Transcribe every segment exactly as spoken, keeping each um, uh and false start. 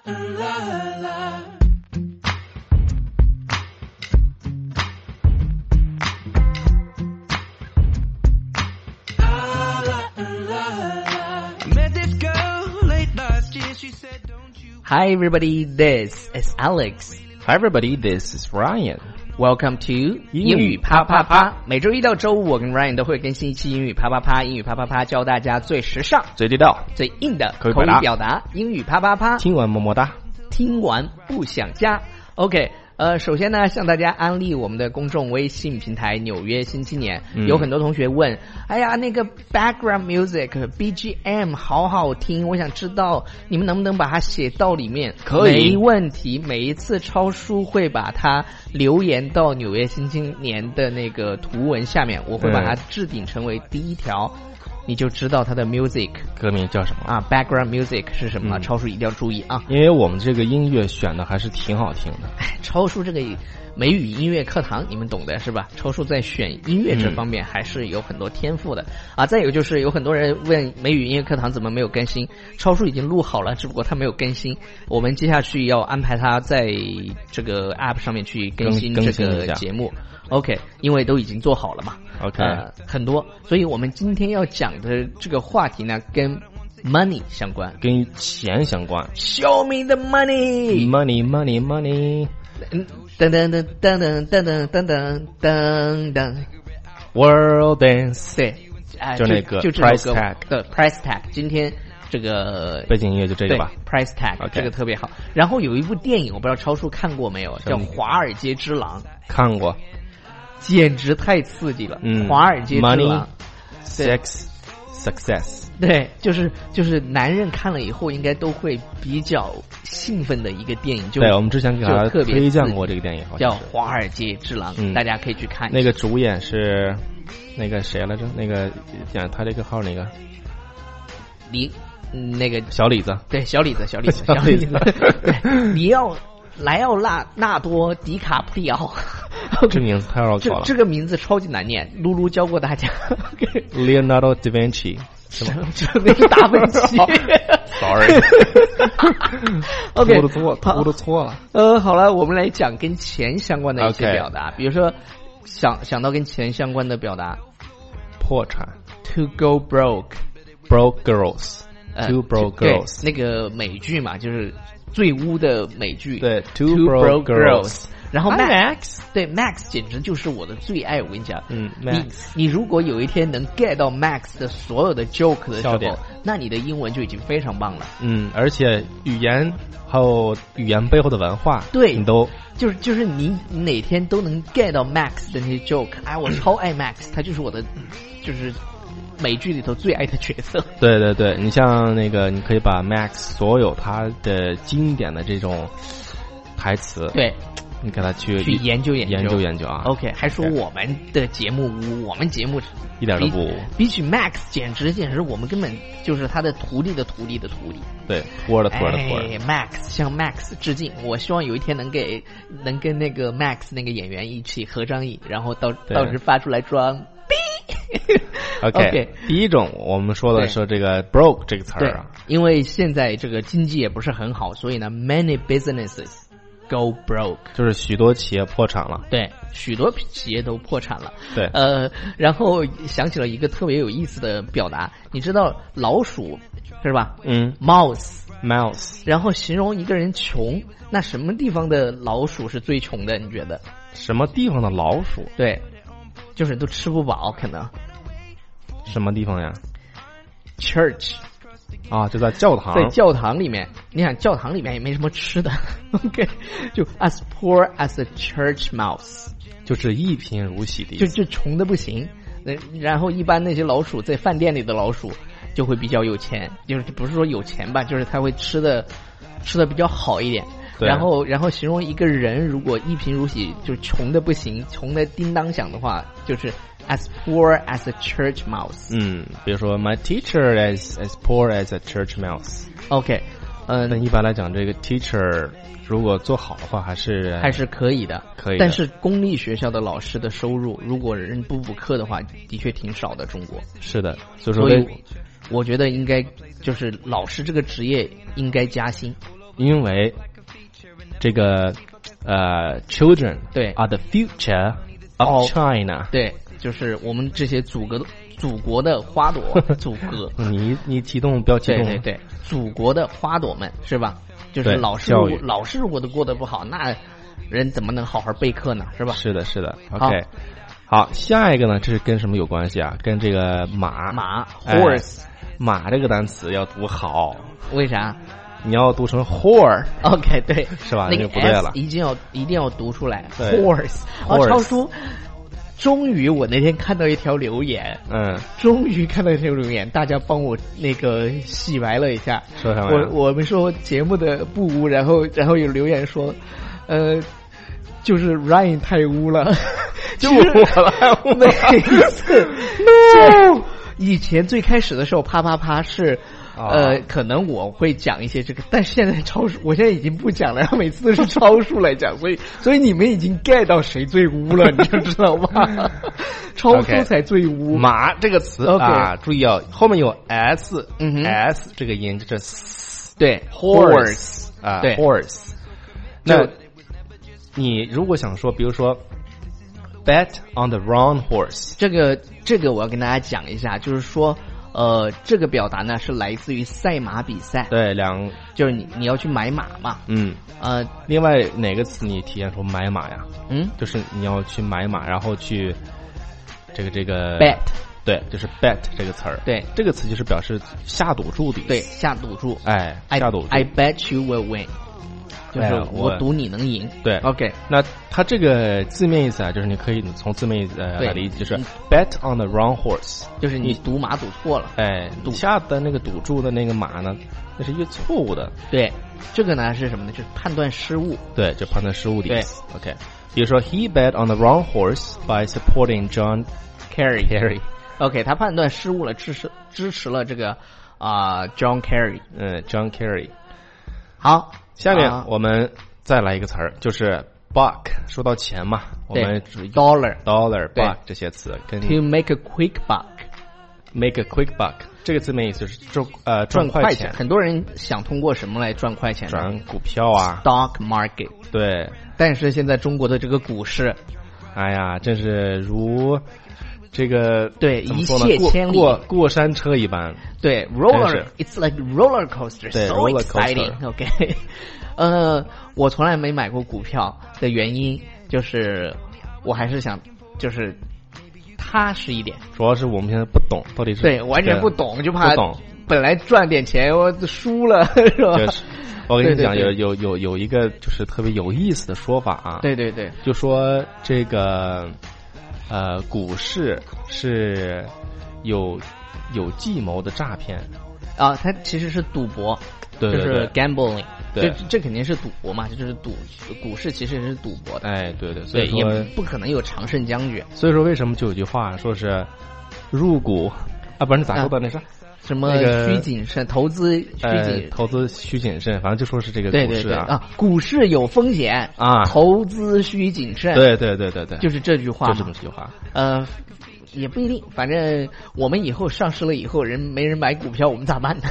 Hi everybody, this is Alex. Hi everybody, this is Ryan. Welcome to 英语啪啪啪。每周一到周五，我跟 Ryan 都会更新一期英语啪啪啪。英语啪啪啪教大家最时尚、 最地道、 最硬的口语口语表达。英语啪啪啪， 听完么么哒， 听完不想加。OK。呃，首先呢，向大家安利我们的公众微信平台《纽约新青年》嗯。有很多同学问，哎呀，那个 background music B G M 好好听，我想知道你们能不能把它写到里面？ 可以， 没问题。每一次超叔会把它留言到《纽约新青年》的那个图文下面，我会把它置顶成为第一条。嗯，你就知道它的 music 歌名叫什么啊 background music 是什么、嗯、超叔一定要注意啊， 因为我们这个音乐选的还是挺好听的。 哎，超叔这个美语音乐课堂你们懂的是吧？超叔在选音乐这方面还是有很多天赋的、嗯、啊。再有就是有很多人问美语音乐课堂怎么没有更新，超叔已经录好了，只不过他没有更新，我们接下去要安排他在这个 app 上面去更新这个节目。OK， 因为都已经做好了嘛。 OK， 呃，很多，所以我们今天要讲的这个话题呢，跟 money 相关， 跟钱相关。 Show me the money, money, money, money。 嗯，噔噔噔噔噔噔噔噔噔噔 ，World Dance。 对，哎、呃， 就那个就 Price Tag 的 Price Tag。今天这个背景音乐就这个吧 ，Price Tag，、okay. 这个特别好。然后有一部电影，我不知道超叔看过没有，叫《华尔街之狼》。 看过。 简直太刺激了！ 嗯， 华尔街之狼 ，Money, Sex, Success， 对，就是就是男人看了以后应该都会比较兴奋的一个电影。就对，我们之前给大家推荐过这个电影， 叫《华尔街之狼》，嗯，大家可以去看一下。 那个主演是那个谁来着？那个讲他这个号那个李，那个小李子， 对，小李子，小李子，小李子，对，你要。莱奥纳纳多迪卡普里奥， 这名字太绕口了。 这, 这个名字超级难念，露露教过大家。 Leonardo da Vinci 是吗？ 这那是达芬奇。 Sorry， OK， 读的错，读的错了。 呃，好了，我们来讲跟钱相关的一些表达， okay. 比如说想想到跟钱相关的表达， 破产 ，to go broke，broke girls，two broke girls，、 呃、那个美剧嘛，就是。最污的美剧， 对 ，Two Broke Girls， 然后 Max，, Max 对 Max 简直就是我的最爱，我跟你讲， 嗯， 你你如果有一天能 get 到 Max 的所有的 joke 的时候，那你的英文就已经非常棒了。 嗯，而且语言还有语言背后的文化， 对， 你都就是就是你你哪天都能 get 到 Max 的那些 joke， 哎，我超爱 Max， 他就是我的就是。美剧里头最爱的角色。 对对对，你像那个，你可以把 Max 所有他的经典的这种台词， 对， 你给他去去研究研究研究研究啊。 OK， 还说我们的节目，我们节目一点都不比起 Max， 简直简直我们根本就是他的徒弟的徒弟的徒弟。 对，托的托的托的。 哎 ，Max 向 Max 致敬！我希望有一天能给能跟那个 Max 那个演员一起合张影，然后到到时发出来装。 Okay, OK， 第一种我们说的是这个 broke 这个词儿啊， 因为现在这个经济也不是很好，所以呢 ，many businesses go broke， 就是许多企业破产了。 对，许多企业都破产了。 对， 呃，然后想起了一个特别有意思的表达，你知道老鼠是吧？ 嗯 ，mouse mouse， 然后形容一个人穷，那什么地方的老鼠是最穷的？你觉得？ 什么地方的老鼠？ 对，就是都吃不饱，可能。 什么地方呀 ？Church 啊，就在教堂， 在教堂里面。你想，教堂里面也没什么吃的 ，OK， 就 as poor as a church mouse， 就是一贫如洗的意思，就就穷的不行。然后一般那些老鼠在饭店里的老鼠就会比较有钱，就是不是说有钱吧，就是他会吃的吃的比较好一点。然后然后形容一个人如果一贫如洗，就是穷的不行，穷的叮当响的话，就是。As poor as a church mouse。 嗯，比如说 my teacher is as poor as a church mouse。OK， 呃，那一般来讲，这个 teacher 如果做好的话，还是还是可以的， 可以的。 但是公立学校的老师的收入，如果人不补课的话，的确挺少的。中国是的，所以说， 所以我觉得应该就是老师这个职业应该加薪。 因为这个呃 children 对 are the future of China， 对，就是我们这些祖国的祖国的花朵，祖国。 你你激动不要激动， 对对对，祖国的花朵们是吧？就是老师老师如果都过得不好，那人怎么能好好备课呢？是吧？ 是的，是的。OK， 好，下一个呢，这是跟什么有关系啊？跟这个马马 horse，、哎、 马这个单词要读好。 为啥？ 你要读成 horse。 OK， 对， 是吧？ 那个不对了， 一定要一定要读出来。horse， 哦，超叔。终于，我那天看到一条留言， 嗯， 终于看到一条留言，大家帮我那个洗白了一下。 说什么？ 我我们说节目的不污，然后然后有留言说，呃，就是 Ryan 太污了， 就我了， 每一次 no， 以前最开始的时候啪啪啪是。呃，可能我会讲一些这个，但是现在超叔，我现在已经不讲了，然后每次都是超叔来讲，所以所以你们已经 get 到谁最污了，你就知道吗？超叔才最污。 Okay， 马这个词、okay， 啊，注意啊，后面有 s， 嗯哼 s 这个音就是对 horse 啊， 对 horse。那你如果想说，比如说 bet on the wrong horse， 这个这个我要跟大家讲一下，就是说。呃，这个表达呢是来自于赛马比赛， 对，两就是你你要去买马嘛， 嗯， 呃， 另外哪个词你体验出买马呀？ 嗯， 就是你要去买马，然后去这个这个 bet， 对，就是 bet 这个词儿， 对， 这个词就是表示下赌注的意思， 对，下赌注， 哎，下赌注 I, I bet you will win。就是我赌你能赢， 对 ，OK。 那它这个字面意思啊，就是你可以从字面意思呃来理解，就是 bet on the wrong horse， 就是你赌马赌错了， 哎，赌下的那个赌注的那个马呢，那是一个错误的， 对，这个呢是什么呢？就是判断失误， 对，就判断失误的意思 ，OK。比如说 he bet on the wrong horse by supporting John Kerry，OK， 他判断失误了，支持支持了这个啊、呃、John Kerry， 嗯 ，John Kerry。 好。 下面我们再来一个词儿，就是 buck。说到钱嘛，我们 dollar dollar buck 这些词跟 to make a quick buck make a quick buck 这个字面意思是赚呃赚快钱。 很多人想通过什么来赚快钱？ 赚股票啊 ，stock market。 对， 但是现在中国的这个股市， 哎呀，真是如这个对一泻千里， 过过山车一般。 对 ，roller it's like roller coaster， 对 so roller exciting。OK， 呃，我从来没买过股票的原因就是我还是想就是踏实一点。 主要是我们现在不懂到底是对完全不懂，就怕不懂本来赚点钱我输了是吧？ 就是我跟你讲，有有有有一个就是特别有意思的说法啊。 对对对， 就说这个。呃，股市是有有计谋的诈骗啊，它其实是赌博， 对对对， 就是 gambling， 对， 这这肯定是赌博嘛，这就是赌股市其实是赌博的， 哎，对对，所以说也不可能有常胜将军。 所以说为什么就有句话说是入股啊，不是咋说的那啥？ 什么需谨慎，投资需谨、 呃，投资需谨慎，反正就说是这个股市啊， 对对对啊，股市有风险啊， 投资需谨慎， 对对对对对， 就是这句话， 就这么句话。 呃，也不一定，反正我们以后上市了以后，人没人买股票，我们咋办呢？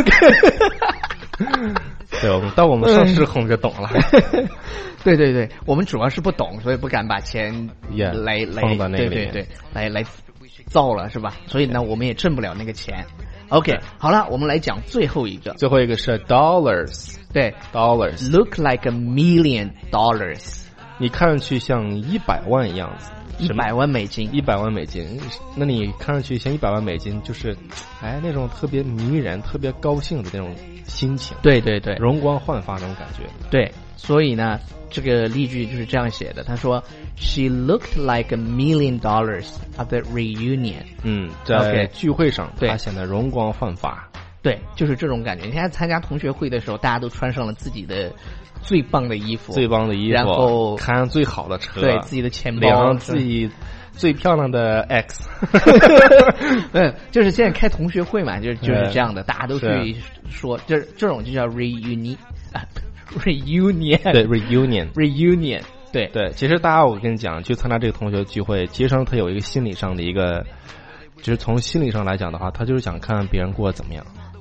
对，我们到我们上市后就懂了。 对对对，我们主要是不懂，所以不敢把钱 yeah, 来来放到那个里面， 对对对，来来造了是吧？所以呢，我们也挣不了那个钱。OK， 好了，我们来讲最后一个。 最后一个是 dollars， 对 ，dollars look like a million dollars， 你看上去像一百万一样子， 一百万美金， 一百万美金。那你看上去像一百万美金，就是哎那种特别迷人、特别高兴的那种心情。 对对对， 容光焕发那种感觉。 对，所以呢，这个例句就是这样写的。他说 ，She looked like a million dollars at the reunion。 嗯，在聚会上， 对， 她显得容光焕发。 对，就是这种感觉。你看参加同学会的时候，大家都穿上了自己的最棒的衣服， 最棒的衣服， 然后开上最好的车， 对自己的钱包， 领上自己最漂亮的 X。 嗯，就是现在开同学会嘛，就是就是这样的，大家都去说，就是这种就叫 reunion 啊 ，reunion， 对 reunion reunion， 对对。其实大家我跟你讲，去参加这个同学聚会，其实他有一个心理上的一个。就是从心理上来讲的话，他就是想看别人过得怎么样。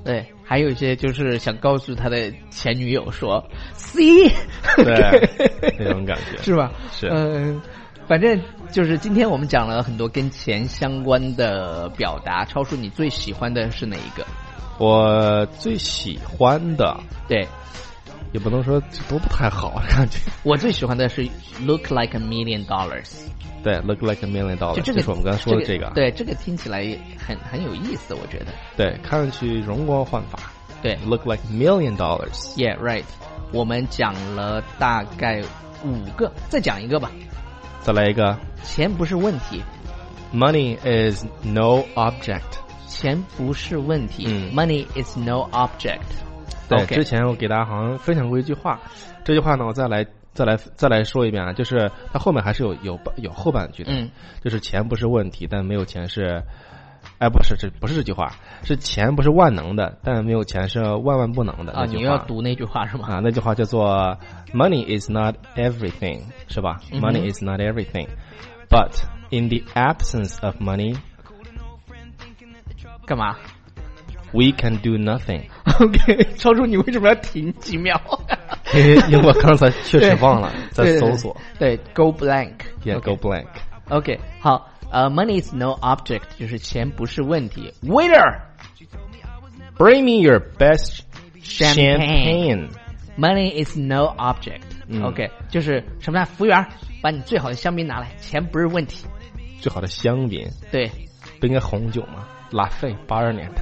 对，还有一些就是想告诉他的前女友说 ，see， 对，那种感觉是吧？ 是， 嗯、呃，反正就是今天我们讲了很多跟钱相关的表达，超叔你最喜欢的是哪一个？ 我最喜欢的， 对。 也不能说都不太好，感觉。 我最喜欢的是 "look like a million dollars"。 对 ，"look like a million dollars"， 就这个是我们刚才说的这个。 对，这个听起来很很有意思，我觉得。 对，看上去容光焕发。 对 ，"look like a million dollars"。 Yeah, right。我们讲了大概五个，再讲一个吧。 再来一个。 钱不是问题。 Money is no object。 钱不是问题。 嗯 Money is no object。 对， okay. 之前我给大家好像分享过一句话，这句话呢，我再来再来再来说一遍啊，就是它后面还是有有有后半句的， 嗯， 就是钱不是问题，但没有钱是，哎，不是，这不是这句话，是钱不是万能的，但没有钱是万万不能的。 啊，你要读那句话是吗？ 啊，那句话叫做 "Money is not everything"， 是吧、嗯、？Money is not everything, but in the absence of money， 干嘛 ？We can do nothing. OK， 超叔，你为什么要停几秒？ 因为因为我刚才确实忘了在搜索。 对, 对, 对 ，Go blank。Yeah, go blank. OK， 好，呃、uh, ，Money is no object， 就是钱不是问题。Waiter， bring me your best champagne. Money is no object、 嗯。 OK， 就是什么呢？服务员，把你最好的香槟拿来，钱不是问题。 最好的香槟？ 对， 不应该红酒吗？拉菲八二年的。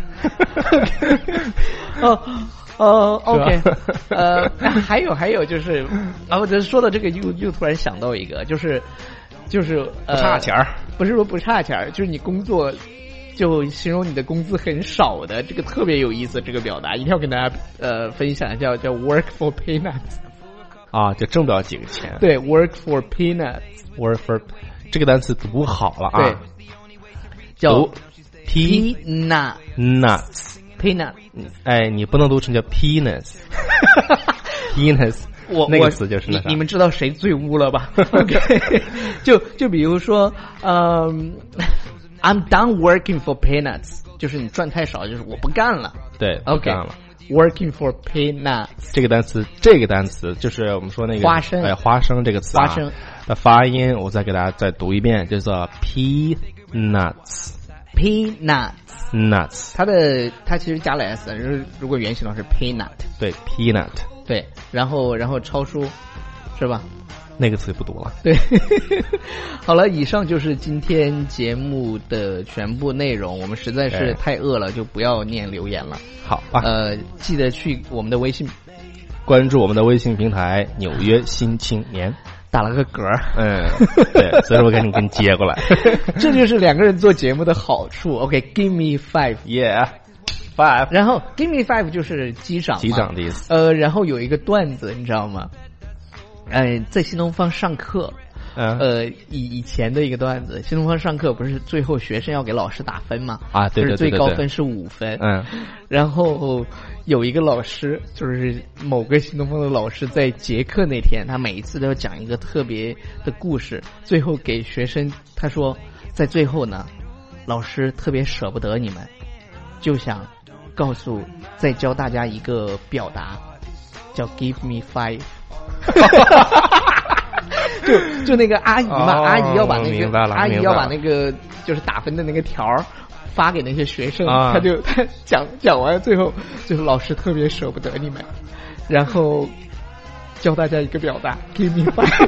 哦哦 ，OK， 呃，还有还有就是，然后就是说到这个又又突然想到一个，就是就是呃， 不差钱儿， 不是说不差钱儿，就是你工作就形容你的工资很少的，这个特别有意思，这个表达一定要跟大家呃分享，叫叫 work for peanuts。 啊，就挣不了几个钱。 对 ，work for peanuts，work for 这个单词读好了啊， 对，叫。 Peanuts nuts peanut， 哎，你不能读成叫 peanuts peanuts， 我那个词就是那啥。 你们知道谁最污了吧 ？OK， 就就比如说，嗯、um, ，I'm done working for peanuts， 就是你赚太少，就是我不干了。 对 ，OK， 不干了。 Working for peanuts， 这个单词，这个单词就是我们说那个花生， 哎，花生这个词、啊， 花生的发音，我再给大家再读一遍，叫做 peanuts。Peanuts nuts， 它的它其实加了 s， 如果原型的话是 peanut， 对 peanut， 对，然后然后超叔是吧？ 那个词不读了。 对，好了，以上就是今天节目的全部内容。我们实在是太饿了，就不要念留言了。 好吧， 呃，记得去我们的微信关注我们的微信平台《纽约新青年》。 打了个嗝， 嗯，对，所以说我赶紧给你接过来。 这就是两个人做节目的好处。OK，give me five，yeah， five， 然后 give me five 就是击掌， 击掌的意思。 呃，然后有一个段子，你知道吗？呃，在新东方上课， 嗯， 呃，以以前的一个段子，新东方上课不是最后学生要给老师打分吗？ 啊，对对对对对， 最高分是五分， 嗯， 然后有一个老师，就是某个新东方的老师，在结课那天，他每一次都要讲一个特别的故事，最后给学生他说，在最后呢，老师特别舍不得你们，就想告诉再教大家一个表达，叫 give me five。就就那个阿姨嘛， 哦、 阿姨要把那个阿姨要把那个就是打分的那个条发给那些学生， 啊、 他就他讲讲完最后，最后老师特别舍不得你们，然后教大家一个表达 ，give me five。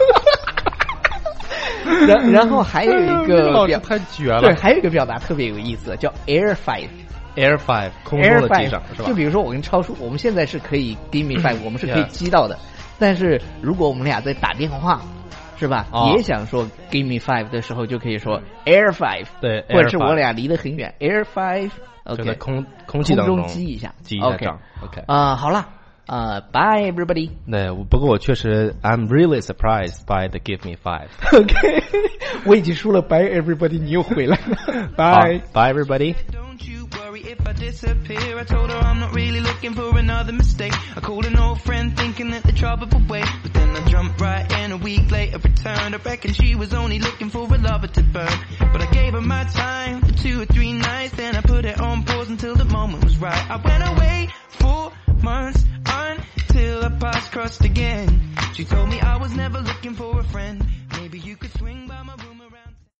然然后还有一个表太绝了， 对，还有一个表达特别有意思，叫 air five。Air five， 空中的击掌是吧？ 就比如说我跟超叔，我们现在是可以 give me five， 我们是可以击到的。但是如果我们俩在打电话，是吧？ 哦、 也想说 give me five 的时候，就可以说 air five， 对， 或者是我俩离得很远 air five，OK，、 okay, 在空空气当中击一下， 击一下掌 ，OK， 啊、呃，好了。Uh, bye everybody. 对，不过我确实 I'm really surprised by the give me five. OK， 我已经输了 bye everybody， 你又回来了。Bye bye everybody. If I disappear, I told her I'm not really looking for another mistake. I called an old friend thinking that they trouble away, but then I jumped right in then a week later returned. I reckon she was only looking for a lover to burn. But I gave her my time for two or three nights, then I put it on pause until the moment was right. I went away for months until our paths crossed again. She told me I was never looking for a friend.